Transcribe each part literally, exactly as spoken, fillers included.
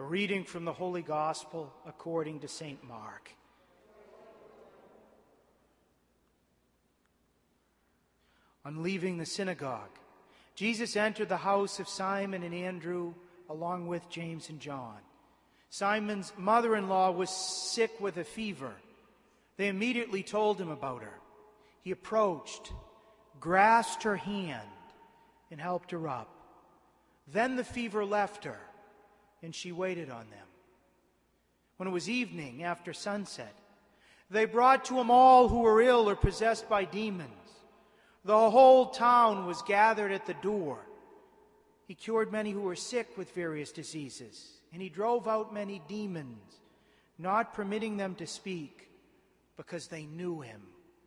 A reading from the Holy Gospel according to Saint Mark. On leaving the synagogue, Jesus entered the house of Simon and Andrew along with James and John. Simon's mother-in-law was sick with a fever. They immediately told him about her. He approached, grasped her hand, and helped her up. Then the fever left her, and she waited on them. When it was evening, after sunset, they brought to him all who were ill or possessed by demons. The whole town was gathered at the door. He cured many who were sick with various diseases, and he drove out many demons, not permitting them to speak, because they knew him.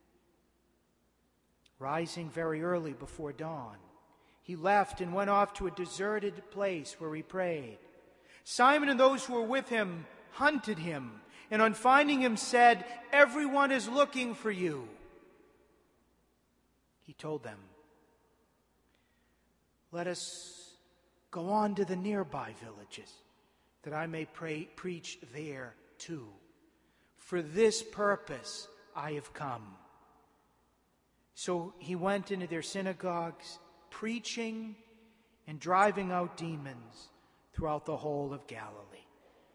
Rising very early before dawn, he left and went off to a deserted place where he prayed. Simon and those who were with him hunted him, and on finding him said, "Everyone is looking for you." He told them, "Let us go on to the nearby villages, that I may pray, preach there too. For this purpose I have come." So he went into their synagogues, preaching and driving out demons throughout the whole of Galilee.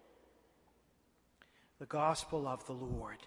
The Gospel of the Lord.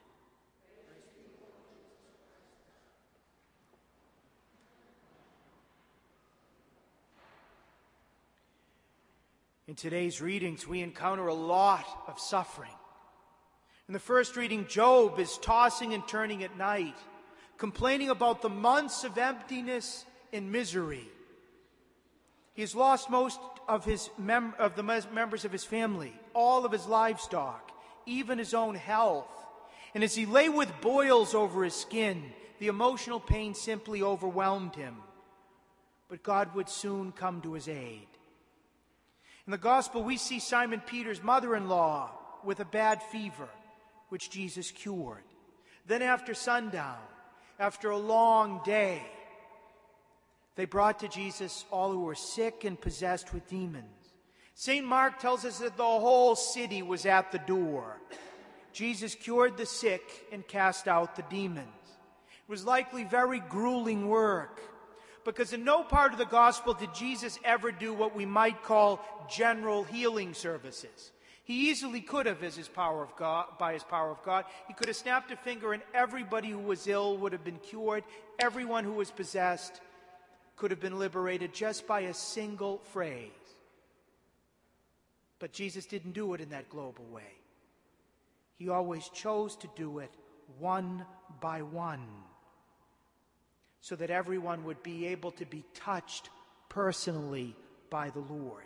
In today's readings, we encounter a lot of suffering. In the first reading, Job is tossing and turning at night, complaining about the months of emptiness and misery. He has lost most of his mem- of the mes- members of his family, all of his livestock, even his own health. And as he lay with boils over his skin, the emotional pain simply overwhelmed him. But God would soon come to his aid. In the Gospel, we see Simon Peter's mother-in-law with a bad fever, which Jesus cured. Then after sundown, after a long day, they brought to Jesus all who were sick and possessed with demons. Saint Mark tells us that the whole city was at the door. Jesus cured the sick and cast out the demons. It was likely very grueling work, because in no part of the gospel did Jesus ever do what we might call general healing services. He easily could have, as his power of God, by his power of God, he could have snapped a finger and everybody who was ill would have been cured. Everyone who was possessed could have been liberated just by a single phrase. But Jesus didn't do it in that global way. He always chose to do it one by one, so that everyone would be able to be touched personally by the Lord.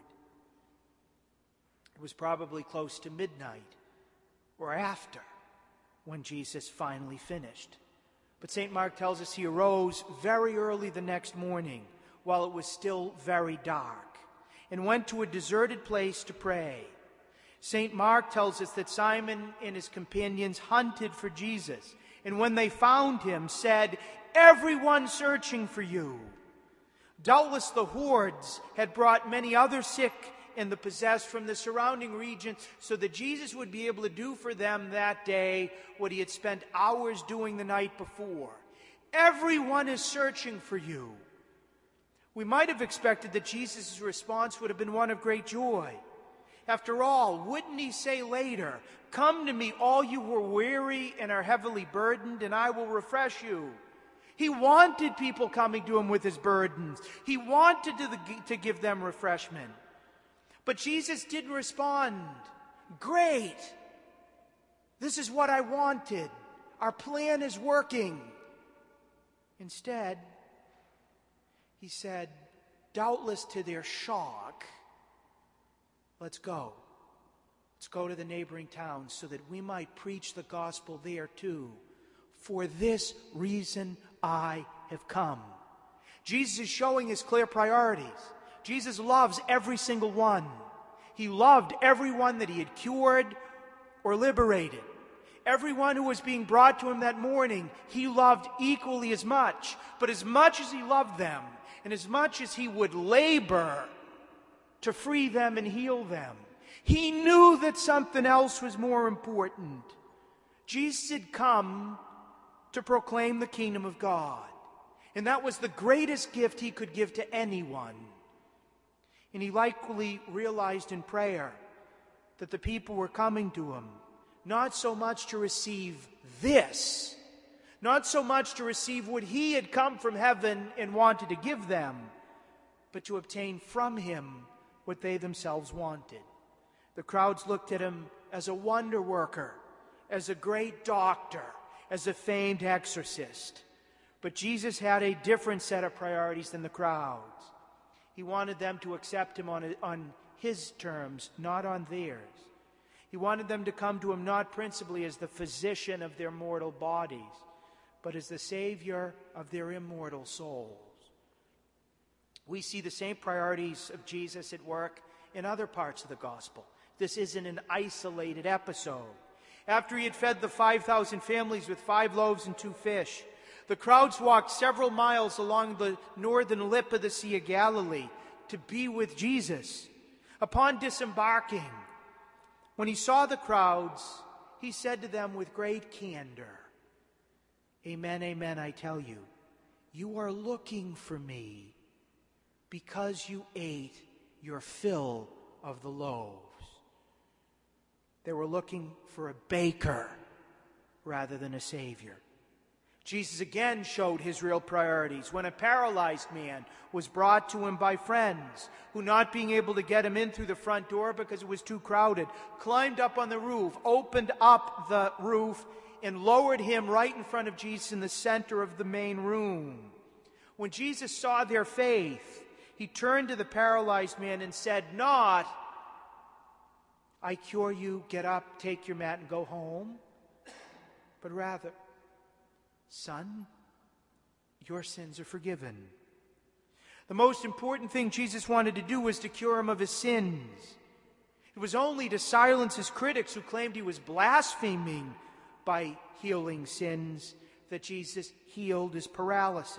It was probably close to midnight or after when Jesus finally finished. But Saint Mark tells us he arose very early the next morning while it was still very dark and went to a deserted place to pray. Saint Mark tells us that Simon and his companions hunted for Jesus, and when they found him, said, "Everyone searching for you." Doubtless the hordes had brought many other sick and the possessed from the surrounding region, so that Jesus would be able to do for them that day what he had spent hours doing the night before. Everyone is searching for you. We might have expected that Jesus' response would have been one of great joy. After all, wouldn't he say later, "Come to me, all you who are weary and are heavily burdened, and I will refresh you"? He wanted people coming to him with his burdens. He wanted to, the, to give them refreshment. But Jesus didn't respond, "Great, this is what I wanted. Our plan is working." Instead, he said, doubtless to their shock, "Let's go. Let's go to the neighboring towns so that we might preach the gospel there too. For this reason I have come." Jesus is showing his clear priorities. Jesus loves every single one. He loved everyone that he had cured or liberated. Everyone who was being brought to him that morning, he loved equally as much. But as much as he loved them, and as much as he would labor to free them and heal them, He knew that something else was more important. Jesus had come to proclaim the kingdom of God. And that was the greatest gift he could give to anyone. And he likely realized in prayer that the people were coming to him not so much to receive this, not so much to receive what he had come from heaven and wanted to give them, but to obtain from him what they themselves wanted. The crowds looked at him as a wonder worker, as a great doctor, as a famed exorcist. But Jesus had a different set of priorities than the crowds. He wanted them to accept him on, on his terms, not on theirs. He wanted them to come to him not principally as the physician of their mortal bodies, but as the Savior of their immortal souls. We see the same priorities of Jesus at work in other parts of the gospel. This isn't an isolated episode. After he had fed the five thousand families with five loaves and two fish, the crowds walked several miles along the northern lip of the Sea of Galilee to be with Jesus. Upon disembarking, when he saw the crowds, he said to them with great candor, "Amen, amen, I tell you, you are looking for me because you ate your fill of the loaves." They were looking for a baker rather than a Savior. Jesus again showed his real priorities when a paralyzed man was brought to him by friends who, not being able to get him in through the front door because it was too crowded, climbed up on the roof, opened up the roof, and lowered him right in front of Jesus in the center of the main room. When Jesus saw their faith, he turned to the paralyzed man and said, not, "I cure you, get up, take your mat, and go home," but rather, "Son, your sins are forgiven." The most important thing Jesus wanted to do was to cure him of his sins. It was only to silence his critics who claimed he was blaspheming by healing sins that Jesus healed his paralysis.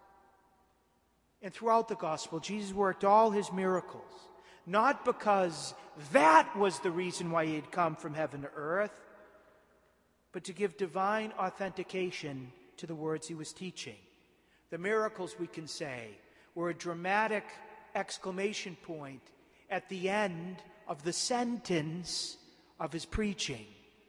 And throughout the gospel, Jesus worked all his miracles, not because that was the reason why he had come from heaven to earth, but to give divine authentication to the words he was teaching. The miracles, we can say, were a dramatic exclamation point at the end of the sentence of his preaching.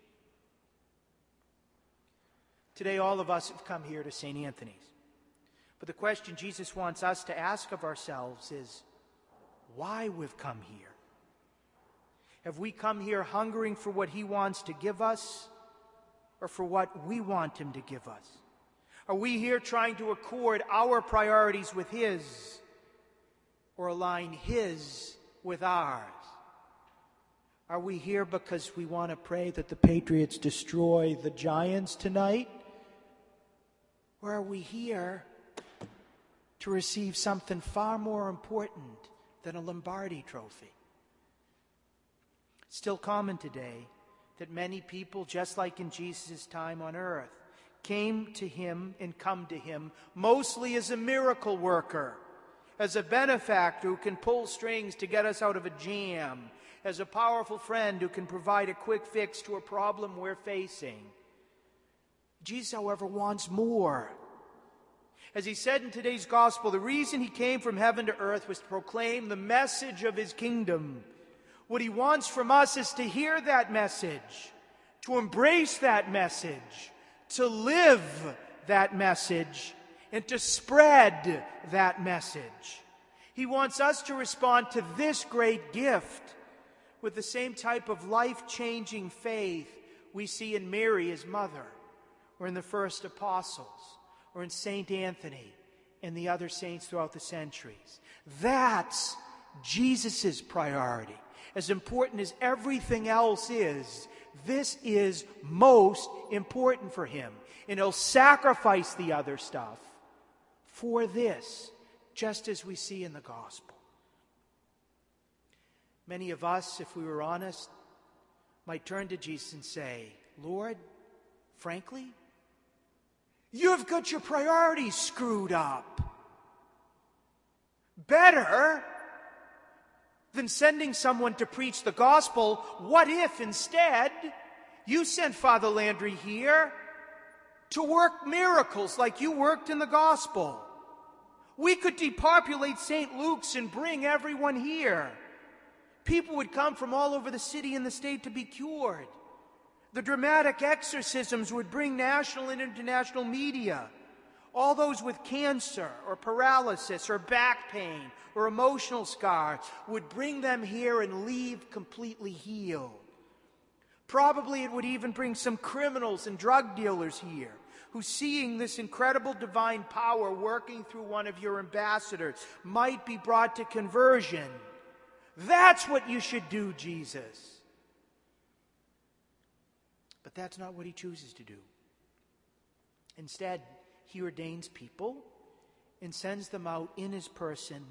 Today, all of us have come here to Saint Anthony's. But the question Jesus wants us to ask of ourselves is, why we've come here? Have we come here hungering for what he wants to give us, or for what we want him to give us? Are we here trying to accord our priorities with his, or align his with ours? Are we here because we want to pray that the Patriots destroy the Giants tonight? Or are we here to receive something far more important than a Lombardi trophy? It's still common today that many people, just like in Jesus' time on earth, came to him and come to him mostly as a miracle worker, as a benefactor who can pull strings to get us out of a jam, as a powerful friend who can provide a quick fix to a problem we're facing. Jesus, however, wants more. As he said in today's gospel, the reason he came from heaven to earth was to proclaim the message of his kingdom. What he wants from us is to hear that message, to embrace that message, to live that message, and to spread that message. He wants us to respond to this great gift with the same type of life-changing faith we see in Mary, his mother, or in the first apostles, or in Saint Anthony and the other saints throughout the centuries. That's Jesus' priority. As important as everything else is, this is most important for him. And he'll sacrifice the other stuff for this, just as we see in the gospel. Many of us, if we were honest, might turn to Jesus and say, "Lord, frankly, you've got your priorities screwed up. Better than sending someone to preach the gospel, what if instead you sent Father Landry here to work miracles like you worked in the gospel? We could depopulate Saint Luke's and bring everyone here. People would come from all over the city and the state to be cured. The dramatic exorcisms would bring national and international media. All those with cancer or paralysis or back pain or emotional scars would bring them here and leave completely healed. Probably it would even bring some criminals and drug dealers here who, seeing this incredible divine power working through one of your ambassadors, might be brought to conversion. That's what you should do, Jesus. But that's not what he chooses to do. Instead, he ordains people and sends them out in his person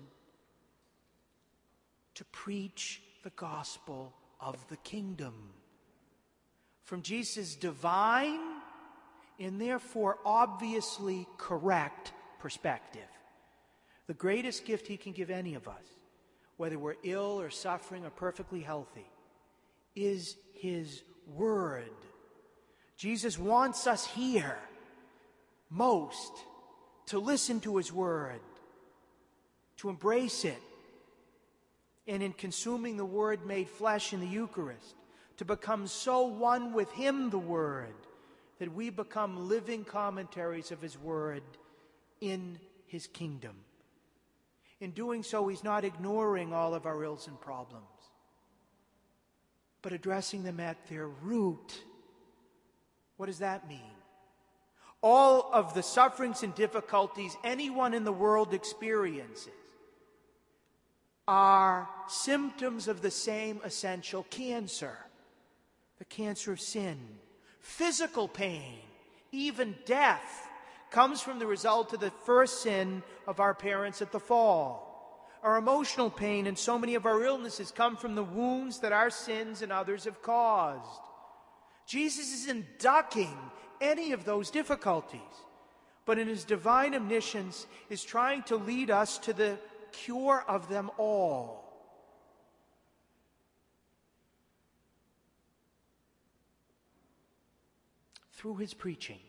to preach the gospel of the kingdom. From Jesus' divine and therefore obviously correct perspective, the greatest gift he can give any of us, whether we're ill or suffering or perfectly healthy, is his word. Jesus wants us here most to listen to his word, to embrace it, and in consuming the word made flesh in the Eucharist, to become so one with him, the word, that we become living commentaries of his word in his kingdom. In doing so, he's not ignoring all of our ills and problems, but addressing them at their root. What does that mean? All of the sufferings and difficulties anyone in the world experiences are symptoms of the same essential cancer, the cancer of sin. Physical pain, even death, comes from the result of the first sin of our parents at the fall. Our emotional pain and so many of our illnesses come from the wounds that our sins and others have caused. Jesus isn't ducking any of those difficulties, but in his divine omniscience is trying to lead us to the cure of them all. Through his preaching.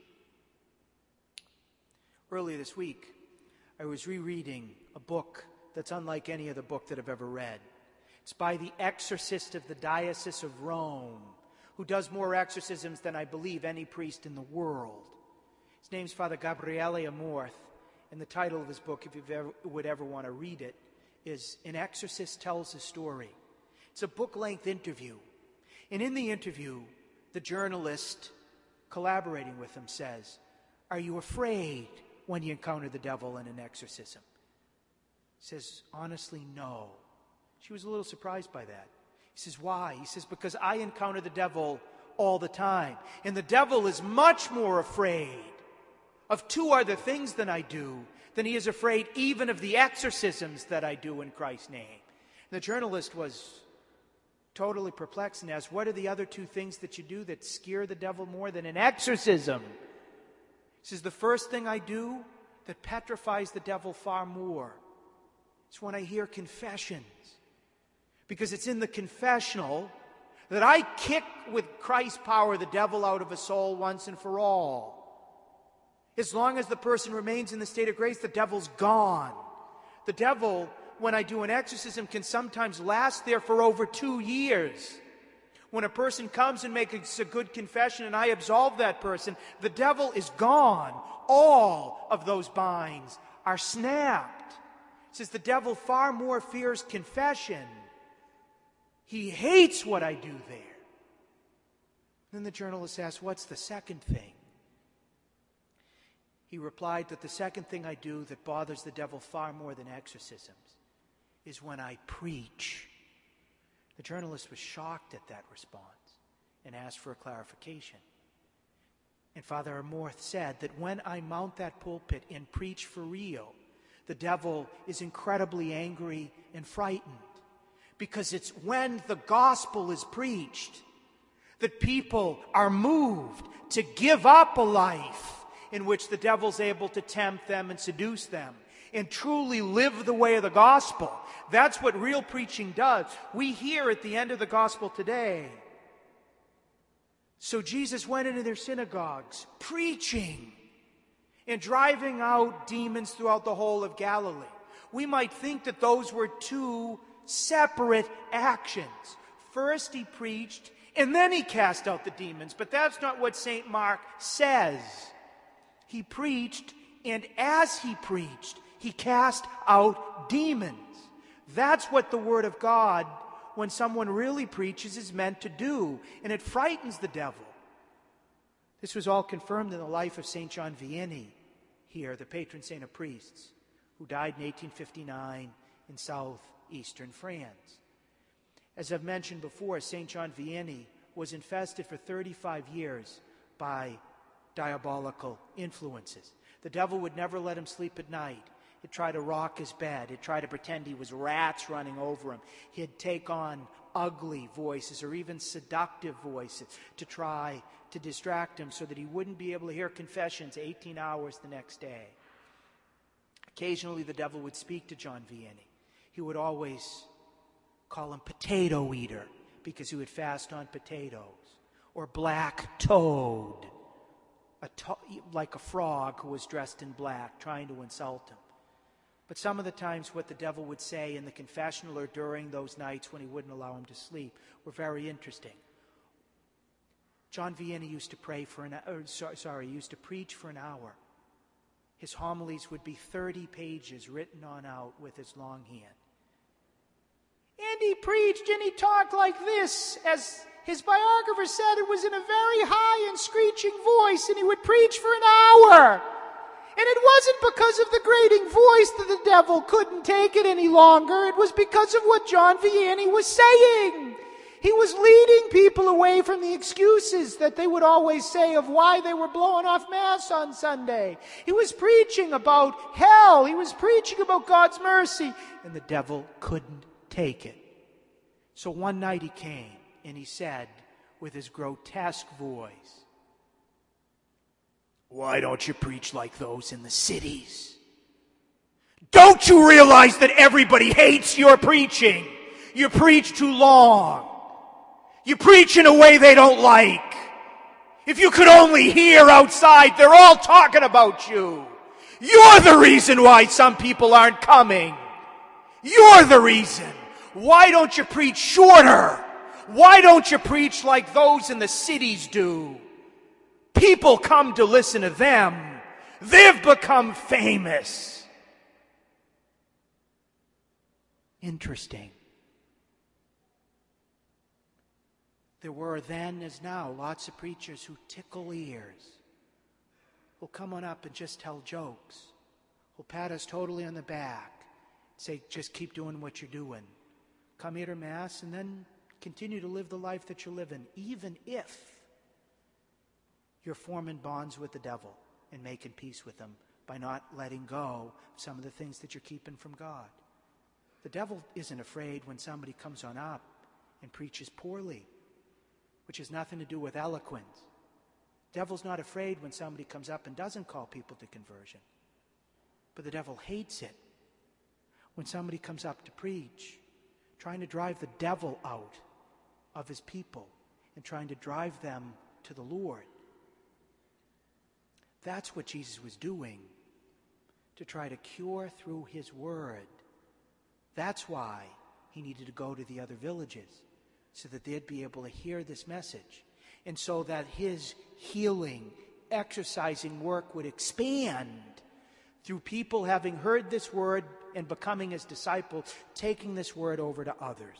Earlier this week, I was rereading a book that's unlike any other book that I've ever read. It's by the exorcist of the Diocese of Rome, who does more exorcisms than I believe any priest in the world. His name's Father Gabriele Amorth, and the title of his book, if you ever, would ever want to read it, is An Exorcist Tells a Story. It's a book-length interview. And in the interview, the journalist collaborating with him says, "Are you afraid when you encounter the devil in an exorcism?" He says, "Honestly, no." She was a little surprised by that. He says, "Why?" He says, "Because I encounter the devil all the time. And the devil is much more afraid of two other things than I do than he is afraid even of the exorcisms that I do in Christ's name." And the journalist was totally perplexed and asked, "What are the other two things that you do that scare the devil more than an exorcism?" He says, "The first thing I do that petrifies the devil far more is when I hear confessions. Because it's in the confessional that I kick with Christ's power the devil out of a soul once and for all. As long as the person remains in the state of grace, the devil's gone. The devil, when I do an exorcism, can sometimes last there for over two years. When a person comes and makes a good confession and I absolve that person, the devil is gone. All of those binds are snapped." It says the devil far more fears confession. He hates what I do there. Then the journalist asked, "What's the second thing?" He replied that the second thing I do that bothers the devil far more than exorcisms is when I preach. The journalist was shocked at that response and asked for a clarification. And Father Amorth said that when I mount that pulpit and preach for real, the devil is incredibly angry and frightened, because it's when the gospel is preached that people are moved to give up a life in which the devil's able to tempt them and seduce them. and truly live the way of the gospel. That's what real preaching does. We hear at the end of the gospel today. So Jesus went into their synagogues, preaching and driving out demons throughout the whole of Galilee. We might think that those were two separate actions. First he preached, and then he cast out the demons. But that's not what Saint Mark says. He preached, and as he preached, he cast out demons. That's what the Word of God, when someone really preaches, is meant to do. And it frightens the devil. This was all confirmed in the life of Saint John Vianney here, the patron saint of priests, who died in eighteen fifty-nine in southeastern France. As I've mentioned before, Saint John Vianney was infested for thirty-five years by diabolical influences. The devil would never let him sleep at night. He'd try to rock his bed. He'd try to pretend he was rats running over him. He'd take on ugly voices or even seductive voices to try to distract him so that he wouldn't be able to hear confessions eighteen hours the next day. Occasionally the devil would speak to John Vianney. He would always call him potato eater because he would fast on potatoes, or black toad, a to- like a frog who was dressed in black, trying to insult him. But some of the times what the devil would say in the confessional or during those nights when he wouldn't allow him to sleep were very interesting. John Vianney used to pray for an or, sorry, used to preach for an hour. His homilies would be thirty pages written on out with his long hand. And he preached and he talked like this. As his biographer said, it was in a very high and screeching voice, and he would preach for an hour. And it wasn't because of the grating voice that the devil couldn't take it any longer. It was because of what John Vianney was saying. He was leading people away from the excuses that they would always say of why they were blowing off Mass on Sunday. He was preaching about hell. He was preaching about God's mercy. And the devil couldn't take it. So one night he came and he said with his grotesque voice, "Why don't you preach like those in the cities? Don't you realize that everybody hates your preaching? You preach too long. You preach in a way they don't like. If you could only hear outside, they're all talking about you. You're the reason why some people aren't coming. You're the reason. Why don't you preach shorter? Why don't you preach like those in the cities do? People come to listen to them. They've become famous." Interesting. There were then, as now, lots of preachers who tickle ears, who'll come on up and just tell jokes, who'll pat us totally on the back, say, just keep doing what you're doing. Come here to Mass and then continue to live the life that you're living, even if you're forming bonds with the devil and making peace with him by not letting go of some of the things that you're keeping from God. The devil isn't afraid when somebody comes on up and preaches poorly, which has nothing to do with eloquence. The devil's not afraid when somebody comes up and doesn't call people to conversion. But the devil hates it when somebody comes up to preach, trying to drive the devil out of his people and trying to drive them to the Lord. That's what Jesus was doing to try to cure through his word. That's why he needed to go to the other villages, so that they'd be able to hear this message, and so that his healing, exercising work would expand through people having heard this word and becoming his disciples, taking this word over to others.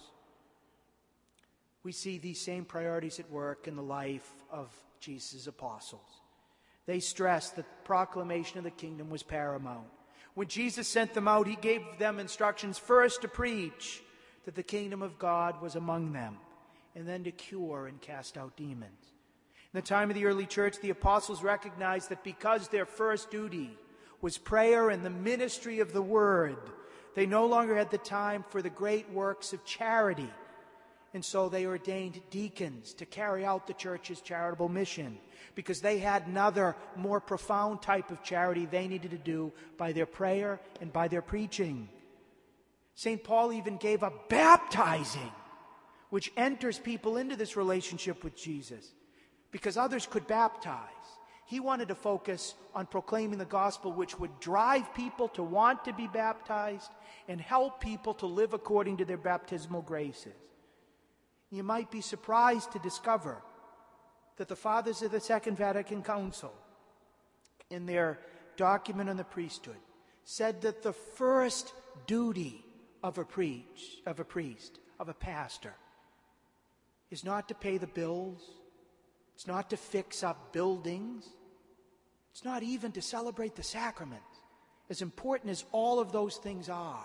We see these same priorities at work in the life of Jesus' apostles. They stressed that the proclamation of the kingdom was paramount. When Jesus sent them out, he gave them instructions first to preach that the kingdom of God was among them, and then to cure and cast out demons. In the time of the early church, the apostles recognized that because their first duty was prayer and the ministry of the word, they no longer had the time for the great works of charity. And so they ordained deacons to carry out the church's charitable mission, because they had another more profound type of charity they needed to do by their prayer and by their preaching. Saint Paul even gave up baptizing, which enters people into this relationship with Jesus, because others could baptize. He wanted to focus on proclaiming the gospel, which would drive people to want to be baptized and help people to live according to their baptismal graces. You might be surprised to discover that the fathers of the Second Vatican Council, in their document on the priesthood, said that the first duty of a preach, of a priest, of a pastor, is not to pay the bills, it's not to fix up buildings, it's not even to celebrate the sacraments, as important as all of those things are.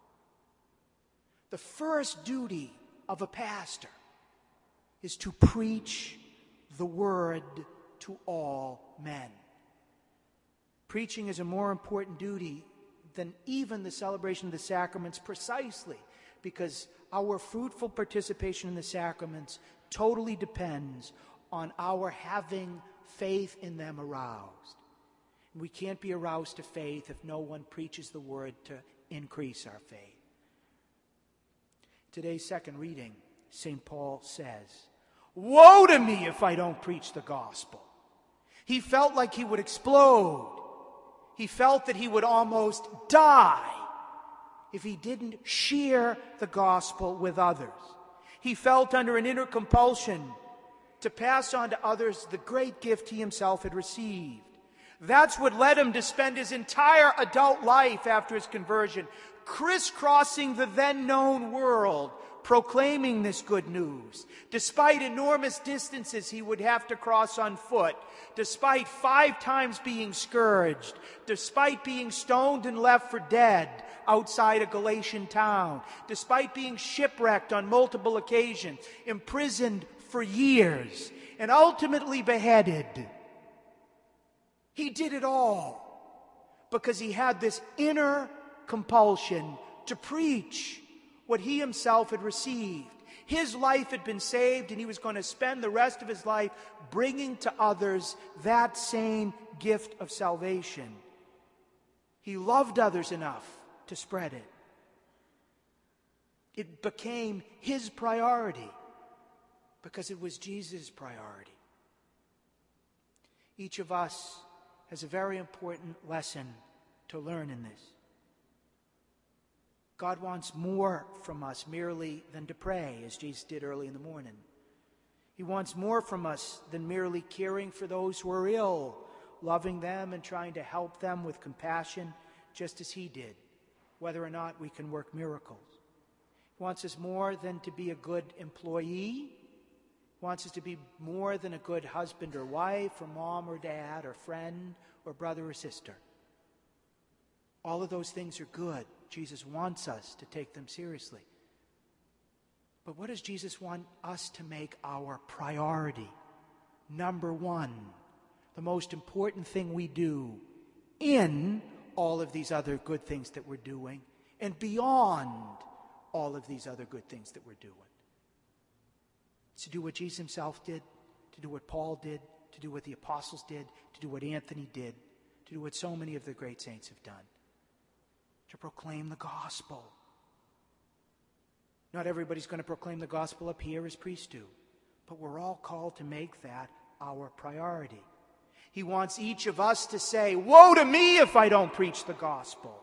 The first duty of a pastor is to preach the word to all men. Preaching is a more important duty than even the celebration of the sacraments, precisely because our fruitful participation in the sacraments totally depends on our having faith in them aroused. And we can't be aroused to faith if no one preaches the word to increase our faith. Today's second reading, Saint Paul says, "Woe to me if I don't preach the gospel." He felt like he would explode. He felt that he would almost die if he didn't share the gospel with others. He felt under an inner compulsion to pass on to others the great gift he himself had received. That's what led him to spend his entire adult life after his conversion crisscrossing the then known world, proclaiming this good news. Despite enormous distances he would have to cross on foot, despite five times being scourged, despite being stoned and left for dead outside a Galatian town, despite being shipwrecked on multiple occasions, imprisoned for years, and ultimately beheaded. He did it all because he had this inner compulsion to preach what he himself had received. His life had been saved, and he was going to spend the rest of his life bringing to others that same gift of salvation. He loved others enough to spread it. It became his priority because it was Jesus' priority. Each of us has a very important lesson to learn in this. God wants more from us merely than to pray, as Jesus did early in the morning. He wants more from us than merely caring for those who are ill, loving them and trying to help them with compassion, just as he did, whether or not we can work miracles. He wants us more than to be a good employee. He wants us to be more than a good husband or wife, or mom or dad, or friend, or brother or sister. All of those things are good. Jesus wants us to take them seriously. But what does Jesus want us to make our priority? Number one, the most important thing we do in all of these other good things that we're doing, and beyond all of these other good things that we're doing. It's to do what Jesus himself did, to do what Paul did, to do what the apostles did, to do what Anthony did, to do what so many of the great saints have done. To proclaim the gospel. Not everybody's going to proclaim the gospel up here as priests do, but we're all called to make that our priority. He wants each of us to say, "Woe to me if I don't preach the gospel."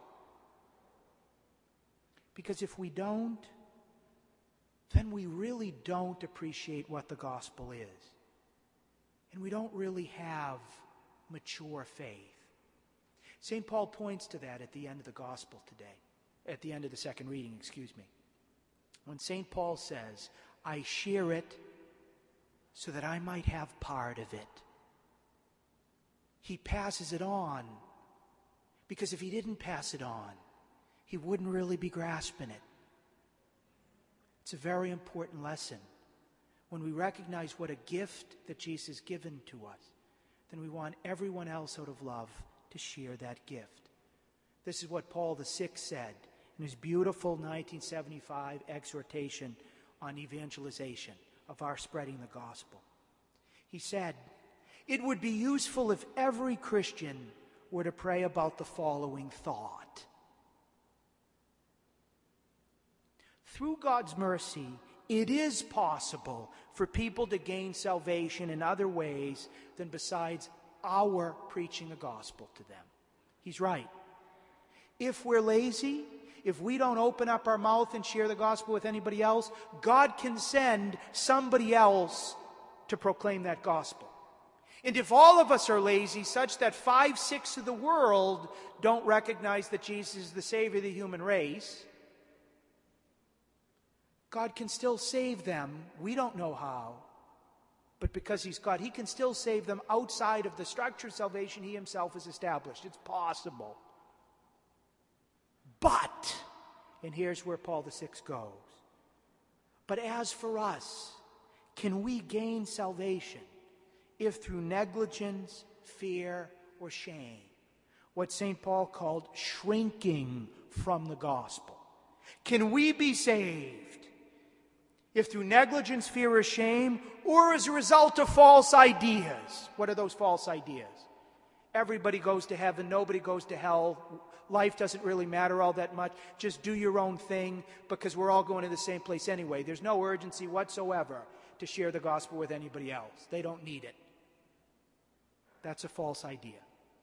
Because if we don't, then we really don't appreciate what the gospel is. And we don't really have mature faith. Saint Paul points to that at the end of the gospel today, at the end of the second reading, excuse me. When Saint Paul says, "I share it so that I might have part of it," he passes it on, because if he didn't pass it on, he wouldn't really be grasping it. It's a very important lesson. When we recognize what a gift that Jesus has given to us, then we want everyone else out of love to share that gift. This is what Paul the Sixth said in his beautiful nineteen seventy-five exhortation on evangelization, of our spreading the gospel. He said, "It would be useful if every Christian were to pray about the following thought. Through God's mercy, it is possible for people to gain salvation in other ways than besides our preaching the gospel to them." He's right. If we're lazy, if we don't open up our mouth and share the gospel with anybody else, God can send somebody else to proclaim that gospel. And if all of us are lazy, such that five-sixths of the world don't recognize that Jesus is the Savior of the human race, God can still save them. We don't know how. But because He's God, He can still save them outside of the structure of salvation He Himself has established. It's possible. But, and here's where Paul the Sixth goes, but as for us, can we gain salvation if through negligence, fear, or shame, what Saint Paul called shrinking from the gospel? Can we be saved if through negligence, fear, or shame, or as a result of false ideas? What are those false ideas? Everybody goes to heaven, nobody goes to hell. Life doesn't really matter all that much. Just do your own thing because we're all going to the same place anyway. There's no urgency whatsoever to share the gospel with anybody else. They don't need it. That's a false idea.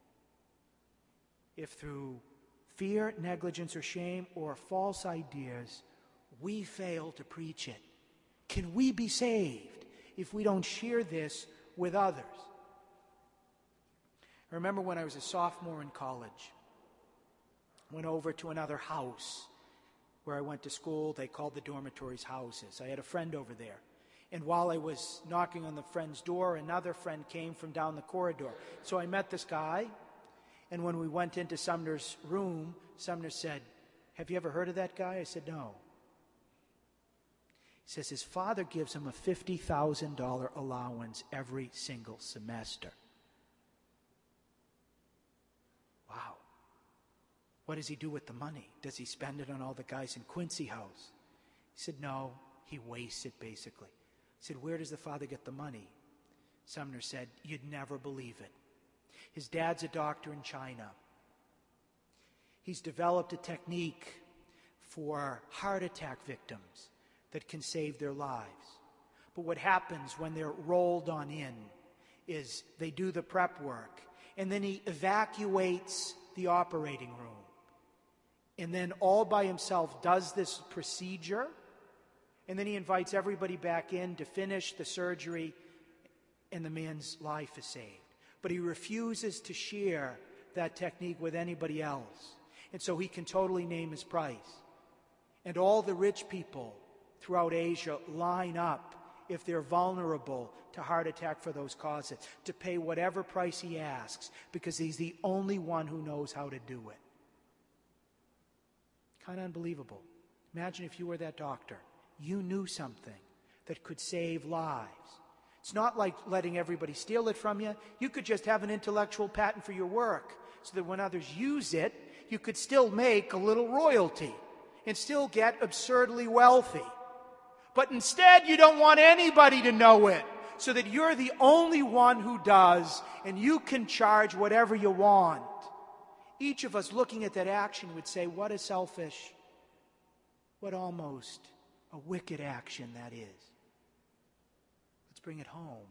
If through fear, negligence, or shame, or false ideas, we fail to preach it, can we be saved if we don't share this with others? I remember when I was a sophomore in college, went over to another house where I went to school. They called the dormitories houses. I had a friend over there. And while I was knocking on the friend's door, another friend came from down the corridor. So I met this guy, and when we went into Sumner's room, Sumner said, "Have you ever heard of that guy?" I said, "No." He says his father gives him a fifty thousand dollars allowance every single semester. Wow. What does he do with the money? Does he spend it on all the guys in Quincy House? He said, no, he wastes it basically. He said, where does the father get the money? Sumner said, you'd never believe it. His dad's a doctor in China. He's developed a technique for heart attack victims that can save their lives. But what happens when they're rolled on in is they do the prep work, and then he evacuates the operating room. And then all by himself does this procedure, and then he invites everybody back in to finish the surgery, and the man's life is saved. But he refuses to share that technique with anybody else. And so he can totally name his price. And all the rich people throughout Asia line up, if they're vulnerable to heart attack for those causes, to pay whatever price he asks, because he's the only one who knows how to do it. Kind of unbelievable. Imagine if you were that doctor. You knew something that could save lives. It's not like letting everybody steal it from you. You could just have an intellectual patent for your work, so that when others use it, you could still make a little royalty and still get absurdly wealthy. But instead, you don't want anybody to know it, so that you're the only one who does, and you can charge whatever you want. Each of us looking at that action would say, what a selfish, what almost a wicked action that is. Let's bring it home.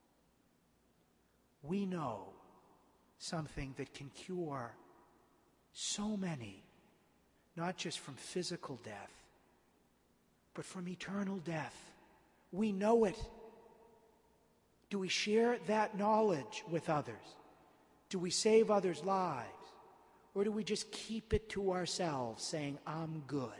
We know something that can cure so many, not just from physical death, but from eternal death. We know it. Do we share that knowledge with others? Do we save others' lives? Or do we just keep it to ourselves, saying, I'm good?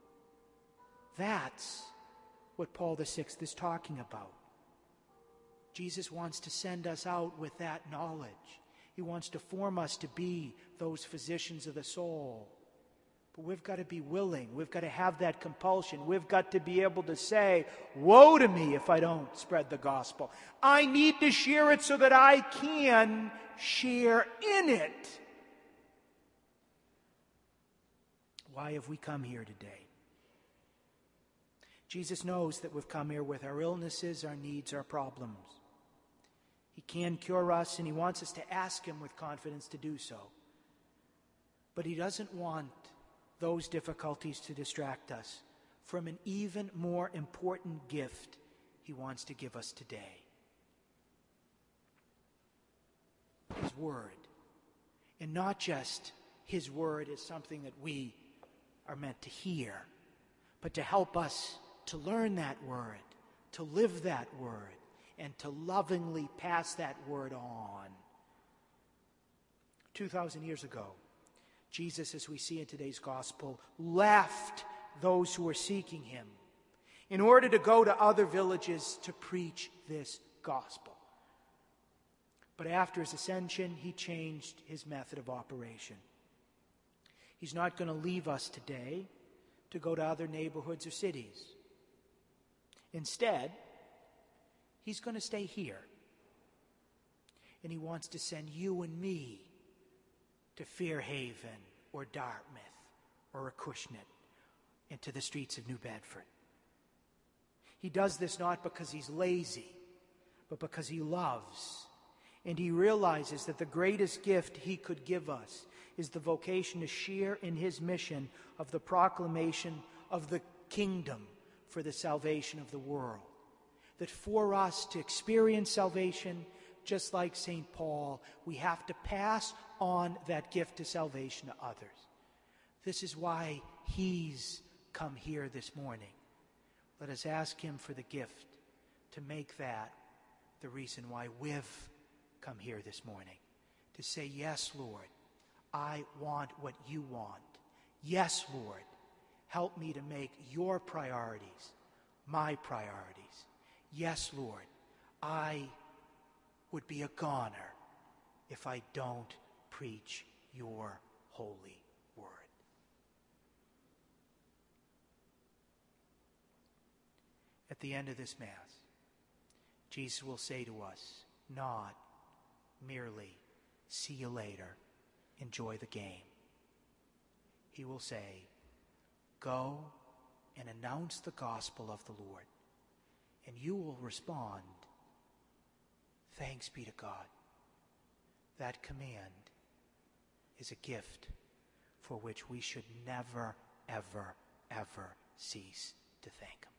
That's what Paul the Sixth is talking about. Jesus wants to send us out with that knowledge. He wants to form us to be those physicians of the soul. But we've got to be willing. We've got to have that compulsion. We've got to be able to say, woe to me if I don't spread the gospel. I need to share it so that I can share in it. Why have we come here today? Jesus knows that we've come here with our illnesses, our needs, our problems. He can cure us, and he wants us to ask him with confidence to do so. But he doesn't want those difficulties to distract us from an even more important gift he wants to give us today. His Word. And not just his Word as something that we are meant to hear, but to help us to learn that Word, to live that Word, and to lovingly pass that Word on. Two thousand years ago, Jesus, as we see in today's gospel, left those who were seeking him in order to go to other villages to preach this gospel. But after his ascension, he changed his method of operation. He's not going to leave us today to go to other neighborhoods or cities. Instead, he's going to stay here. And he wants to send you and me to Fairhaven or Dartmouth or Acushnet, into the streets of New Bedford. He does this not because he's lazy, but because he loves. And he realizes that the greatest gift he could give us is the vocation to share in his mission of the proclamation of the kingdom for the salvation of the world. That for us to experience salvation, just like Saint Paul, we have to pass on that gift of salvation to others. This is why he's come here this morning. Let us ask him for the gift to make that the reason why we've come here this morning. To say, yes, Lord, I want what you want. Yes, Lord, help me to make your priorities my priorities. Yes, Lord, I would be a goner if I don't preach your holy word. At the end of this Mass, Jesus will say to us, not merely, see you later, enjoy the game. He will say, go and announce the gospel of the Lord. And you will respond, thanks be to God. That command is a gift for which we should never, ever, ever cease to thank him.